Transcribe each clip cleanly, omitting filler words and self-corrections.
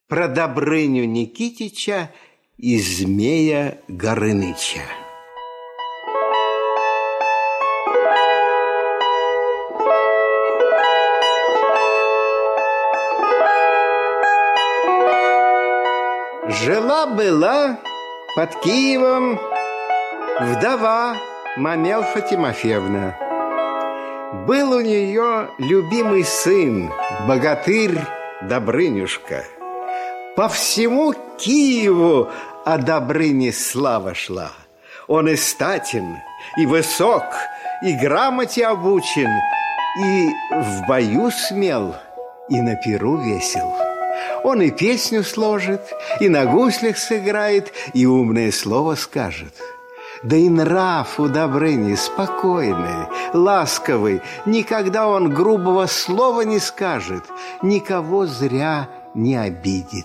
Про Добрыню Никитича и Змея Горыныча. Жила-была под Киевом вдова Мамелфа Тимофеевна. Был у нее любимый сын, богатырь Добрынюшка. По всему Киеву о Добрыне слава шла. Он и статен, и высок, и грамоте обучен, и в бою смел, и на пиру весел. Он и песню сложит, и на гуслях сыграет, и умное слово скажет. Да и нрав у Добрыни спокойный, ласковый, никогда он грубого слова не скажет, никого зря не обидит.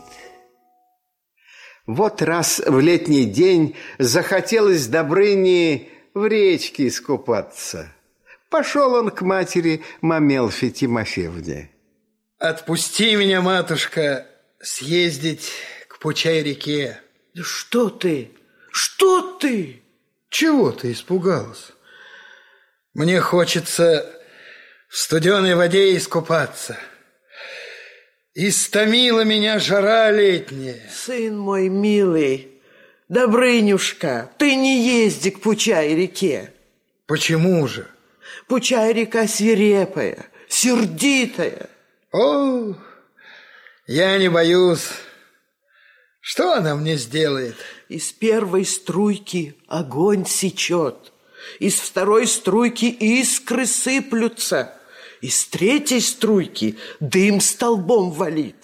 Вот раз в летний день захотелось Добрыне в речке искупаться. Пошел он к матери Мамелфе Тимофеевне. Отпусти меня, матушка, съездить к Пучай-реке. Да что ты? Что ты? Чего ты испугалась? Мне хочется в студеной воде искупаться. Истомила меня жара летняя. Сын мой милый, Добрынюшка, ты не езди к Пучай-реке. Почему же? Пучай-река свирепая, сердитая. О, я не боюсь. Что она мне сделает? Из первой струйки огонь сечет, из второй струйки искры сыплются, из третьей струйки дым столбом валит.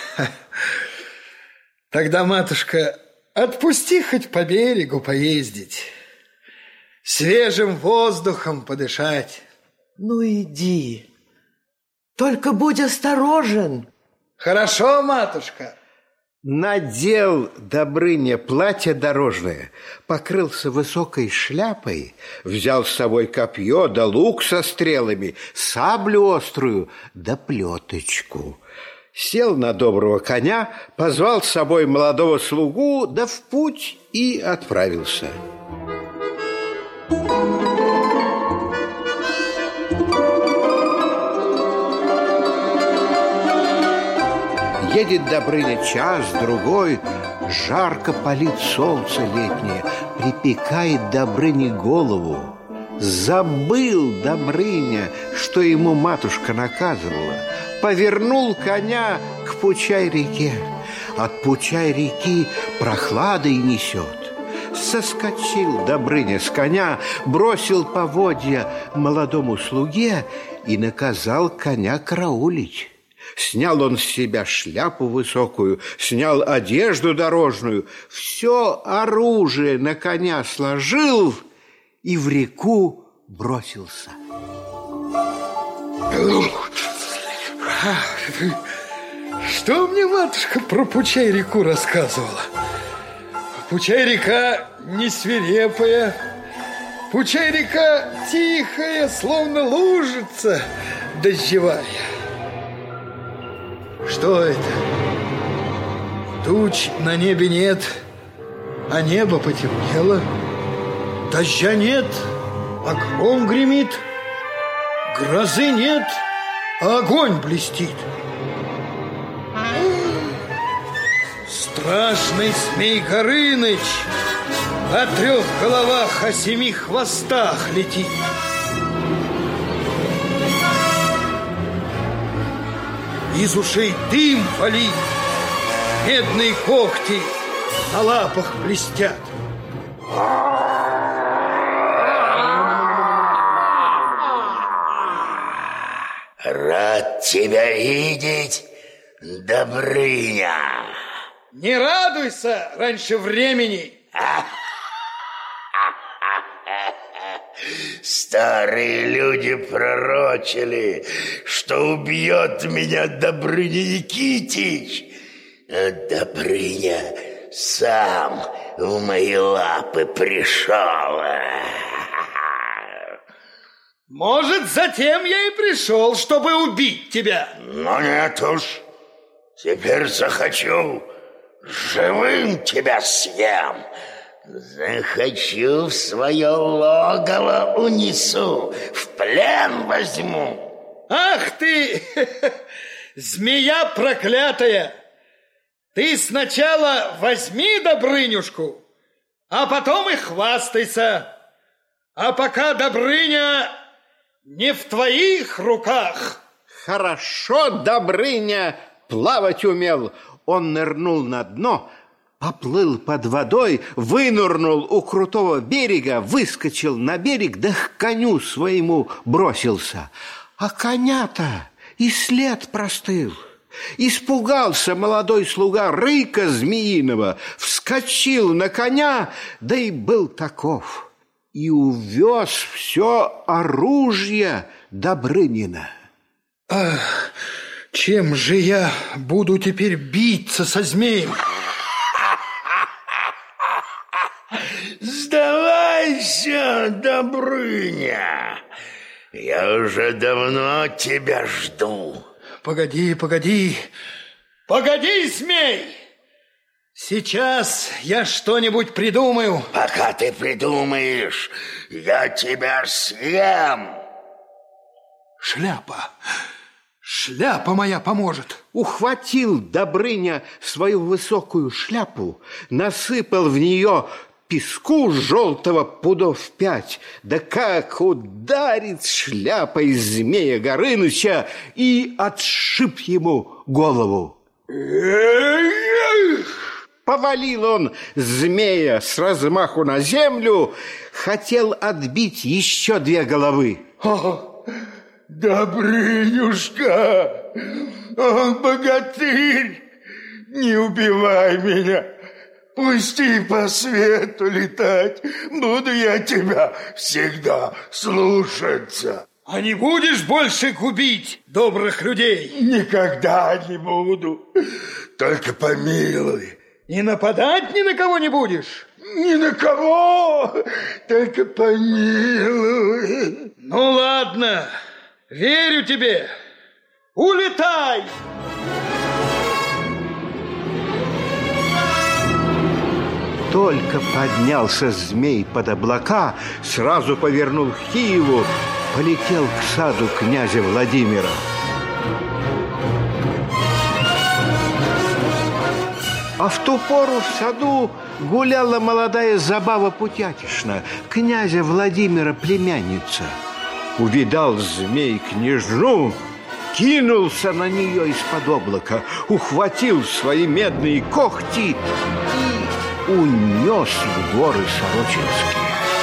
Тогда, матушка, отпусти хоть по берегу поездить, свежим воздухом подышать. Ну, иди, только будь осторожен. Хорошо, матушка. Надел Добрыня платье дорожное, покрылся высокой шляпой, взял с собой копье да лук со стрелами, саблю острую да плеточку. Сел на доброго коня, позвал с собой молодого слугу, да в путь и отправился. Едет Добрыня час-другой, жарко палит солнце летнее, припекает Добрыне голову. Забыл Добрыня, что ему матушка наказывала. Повернул коня к Пучай-реке. От Пучай-реки прохладой несет. Соскочил Добрыня с коня, бросил поводья молодому слуге и наказал коня караулить. Снял он с себя шляпу высокую, снял одежду дорожную, все оружие на коня сложил и в реку бросился. Что мне матушка про Пучай-реку рассказывала? Пучай-река не свирепая, Пучай-река тихая, словно лужица дождевая. Что это? Туч на небе нет, а небо потемнело. Дождя нет, а гром гремит. Грозы нет, а огонь блестит. Страшный Змей Горыныч о 3 головах, о 7 хвостах летит. Из ушей дым валит, медные когти на лапах блестят. Рад тебя видеть, Добрыня. Не радуйся раньше времени. Старые люди пророчили, что убьет меня Добрыня Никитич. А Добрыня сам в мои лапы пришел. Может, затем я и пришел, чтобы убить тебя. Но нет уж. Теперь захочу, живым тебя съем. Захочу, в свое логово унесу, в плен возьму. Ах ты, змея проклятая! Ты сначала возьми Добрынюшку, а потом и хвастайся. А пока Добрыня не в твоих руках. Хорошо Добрыня плавать умел. Он нырнул на дно, поплыл под водой, вынырнул у крутого берега, выскочил на берег, да к коню своему бросился. А коня-то и след простыл. Испугался молодой слуга рыка змеиного, вскочил на коня, да и был таков. И увез все оружие Добрынина. Ах, чем же я буду теперь биться со змеем? Сдавайся, Добрыня. Я уже давно тебя жду. Погоди, змей! Сейчас я что-нибудь придумаю. Пока ты придумаешь, я тебя съем. Шляпа моя поможет. Ухватил Добрыня свою высокую шляпу, насыпал в нее песку желтого пудов 5, да как ударит шляпой змея Горыныча и отшиб ему голову. Повалил он змея с размаху на землю, хотел отбить еще 2 головы. Добрынюшка, богатырь, не убивай меня. Пусти по свету летать, буду я тебя всегда слушаться. А не будешь больше губить добрых людей? Никогда не буду, только помилуй. И нападать ни на кого не будешь? Ни на кого, только помилуй. Ну ладно, верю тебе. Улетай! Только поднялся змей под облака, сразу повернул к Киеву, полетел к саду князя Владимира. А в ту пору в саду гуляла молодая Забава Путятишна, князя Владимира племянница. Увидал змей княжну, кинулся на нее из-под облака, ухватил свои медные когти и унес в горы Сорочинские.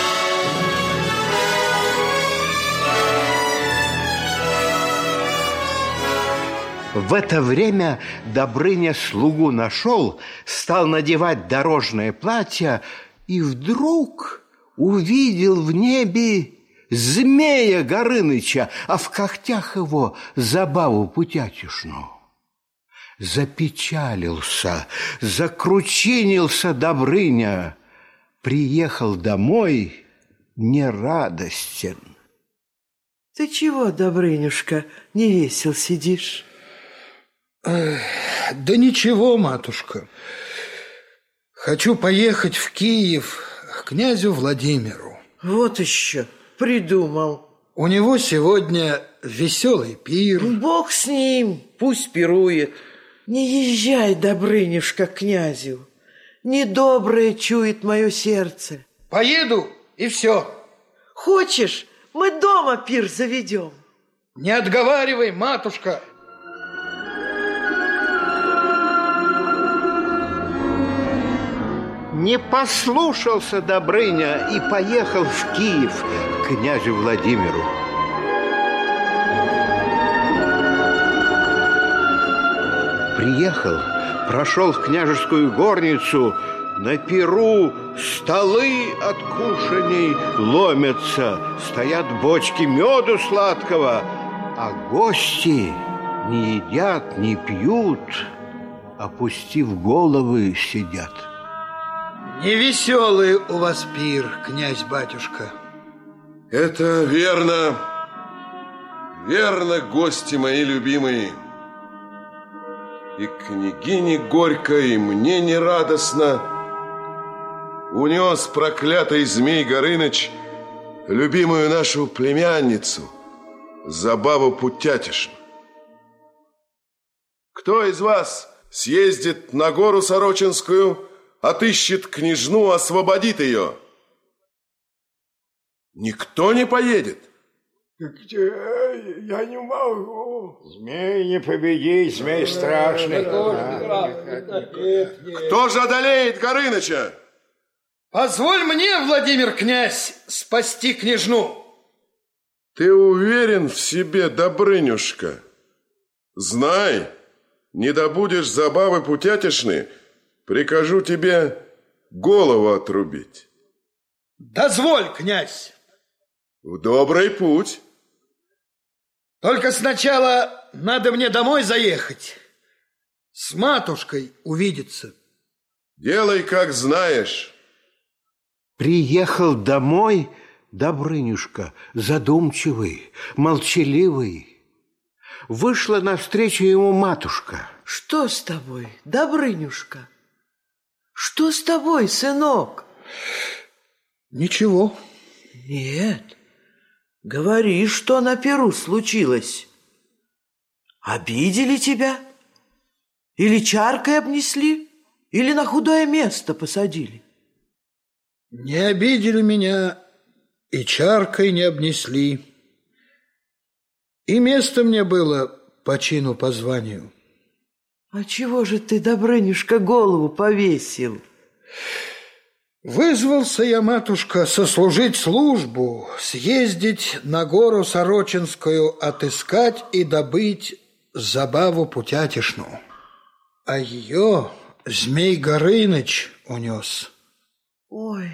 В это время Добрыня слугу нашел, стал надевать дорожное платье и вдруг увидел в небе змея Горыныча, а в когтях его Забаву Путятишну. Запечалился, закручинился Добрыня, приехал домой нерадостен. Ты чего, Добрынюшка, не весел сидишь? Да ничего, матушка. Хочу поехать в Киев к князю Владимиру. Вот еще придумал. У него сегодня веселый пир. Бог с ним, пусть пирует. Не езжай, Добрынюшка, к князю. Недоброе чует мое сердце. Поеду, и все. Хочешь, мы дома пир заведем? Не отговаривай, матушка. Не послушался Добрыня и поехал в Киев к князю Владимиру. Приехал, прошел в княжескую горницу, на пиру столы от кушаний ломятся, стоят бочки меду сладкого, а гости не едят, не пьют, опустив головы сидят. Невеселый у вас пир, князь-батюшка. Это верно. Верно, гости мои любимые. И княгине горько, и мне нерадостно. Унес проклятый Змей Горыныч любимую нашу племянницу, Забаву Путятишну. Кто из вас съездит на гору Сорочинскую, отыщет княжну, освободит ее? Никто не поедет? Где? Я не могу. Змей не победить, змей страшный. Кто же одолеет Горыныча? Позволь мне, Владимир князь, спасти княжну. Ты уверен в себе, Добрынюшка? Знай, не добудешь Забавы Путятишны, прикажу тебе голову отрубить. Дозволь, князь. В добрый путь. Только сначала надо мне домой заехать, с матушкой увидеться. Делай, как знаешь. Приехал домой Добрынюшка, задумчивый, молчаливый. Вышла навстречу ему матушка. Что с тобой, Добрынюшка? Что с тобой, сынок? Ничего. Нет, говори, что на пиру случилось. Обидели тебя? Или чаркой обнесли? Или на худое место посадили? Не обидели меня и чаркой не обнесли. И место мне было по чину, по званию. А чего же ты, Добрынюшка, голову повесил? Вызвался я, матушка, сослужить службу, съездить на гору Сорочинскую, отыскать и добыть Забаву Путятишну. А ее Змей Горыныч унес. Ой,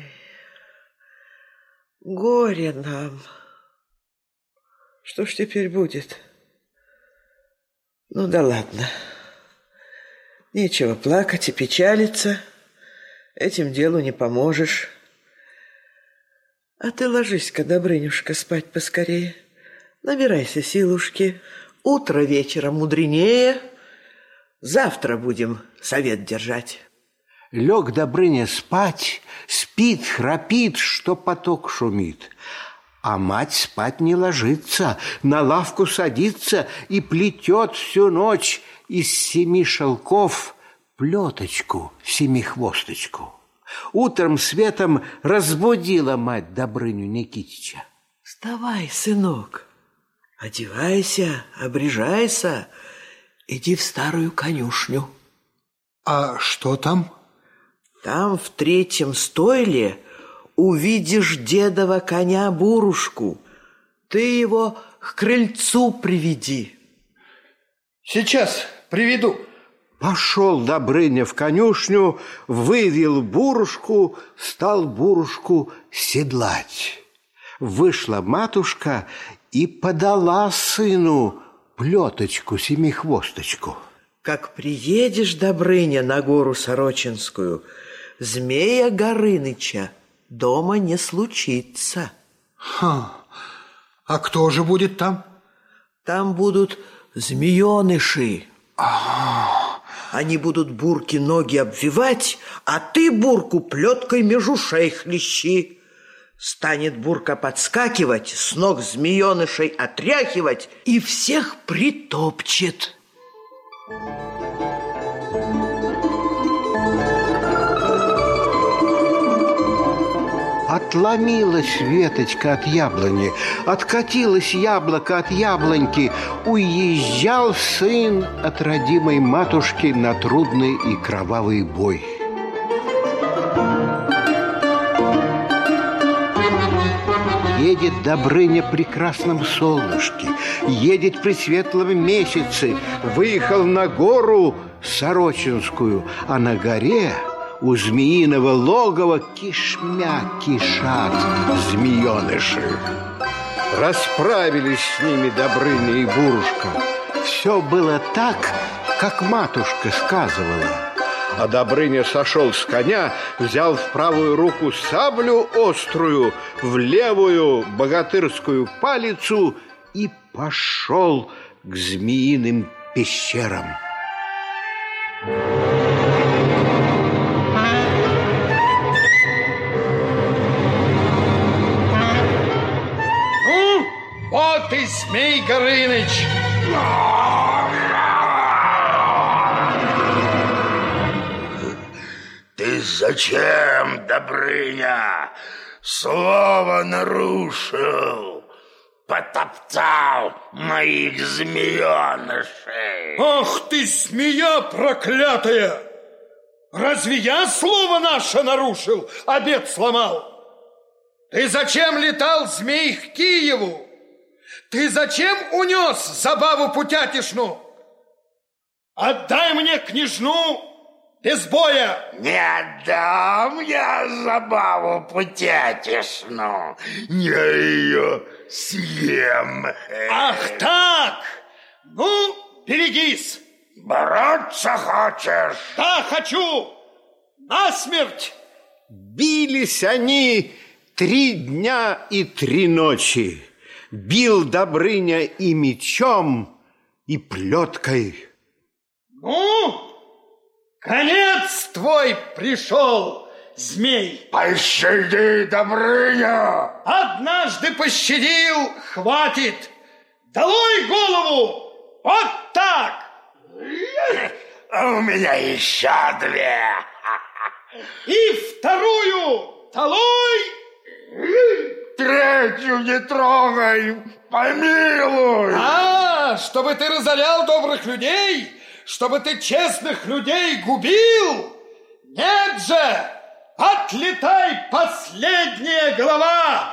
горе нам. Что ж теперь будет? Ну да ладно. Нечего плакать и печалиться. Этим делу не поможешь. А ты ложись-ка, Добрынюшка, спать поскорее. Набирайся силушки. Утро вечера мудренее. Завтра будем совет держать. Лег Добрыня спать, спит, храпит, что поток шумит. А мать спать не ложится, на лавку садится и плетет всю ночь из 7 шелков плеточку, 7-хвосточку. Утром светом разбудила мать Добрыню Никитича. Вставай, сынок, одевайся, обрежайся, иди в старую конюшню. А что там? Там в 3-м стойле увидишь дедова коня Бурушку. Ты его к крыльцу приведи. Сейчас приведу. Пошел Добрыня в конюшню, вывел Бурушку, стал Бурушку седлать. Вышла матушка и подала сыну плеточку, 7-хвосточку. Как приедешь, Добрыня, на гору Сорочинскую, Змея Горыныча дома не случится. А кто же будет там? Там будут змееныши. Они будут Бурке ноги обвивать, а ты Бурку плеткой меж ушей хлещи. Станет Бурка подскакивать, с ног змеенышей отряхивать и всех притопчет. Отломилась веточка от яблони, откатилось яблоко от яблоньки. Уезжал сын от родимой матушки на трудный и кровавый бой. Едет Добрыня при красном солнышке, едет при светлом месяце, выехал на гору Сорочинскую, а на горе у змеиного логова кишмя кишат змееныши. Расправились с ними Добрыня и Бурушка. Все было так, как матушка сказывала. А Добрыня сошел с коня, взял в правую руку саблю острую, в левую богатырскую палицу и пошел к змеиным пещерам. Горыныч! Ты зачем, Добрыня, слово нарушил? Потоптал моих змеенышей. Ах ты, змея проклятая! Разве я слово наше нарушил, обет сломал? Ты зачем летал, змей, к Киеву? Ты зачем унес забаву путятишну? Отдай мне княжну без боя. Не отдам я забаву путятишну, я ее съем. Ах так! Ну, берегись. Бороться хочешь? Да, хочу. Насмерть. Бились они 3 дня и 3 ночи. Бил Добрыня и мечом, и плеткой. Ну, конец твой пришел, змей. Пощади, Добрыня. Однажды пощадил, хватит. Долой голову, вот так. У меня еще 2. И вторую долой. 3 не трогай, помилуй. Чтобы ты разорял добрых людей? Чтобы ты честных людей губил? Нет же! Отлетай, последняя голова!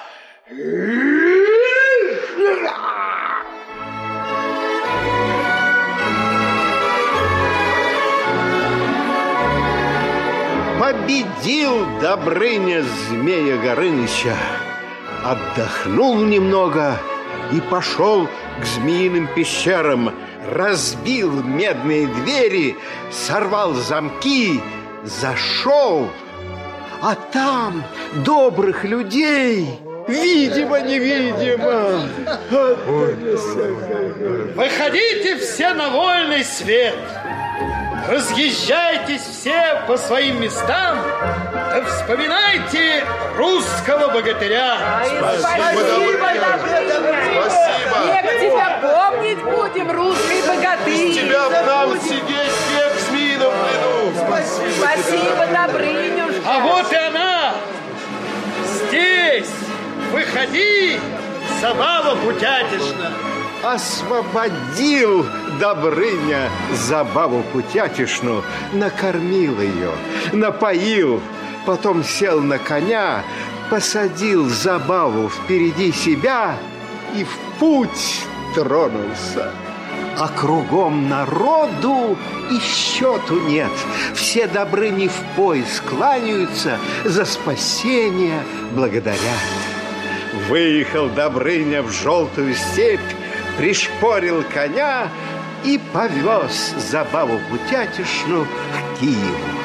Победил Добрыня змея Горыныча, отдохнул немного и пошел к змеиным пещерам, разбил медные двери, сорвал замки, зашел, а там добрых людей, видимо-невидимо. Выходите все на вольный свет, разъезжайтесь все по своим местам, да вспоминайте русского богатыря. Спасибо, Спасибо. Век тебя помнить будем, русский богатырь. Без тебя в нам сидеть век в змеином плену. Спасибо, Добрынюшка. А вот и она. Здесь. Выходи, забава путятишна. Освободил Добрыня забаву путятишну, накормил ее, напоил, потом сел на коня, посадил забаву впереди себя и в путь тронулся. А кругом народу и счету нет. Все Добрыни в пояс кланяются, за спасение благодарят. Выехал Добрыня в желтую степь, пришпорил коня и повез забаву путятишну к Киеву.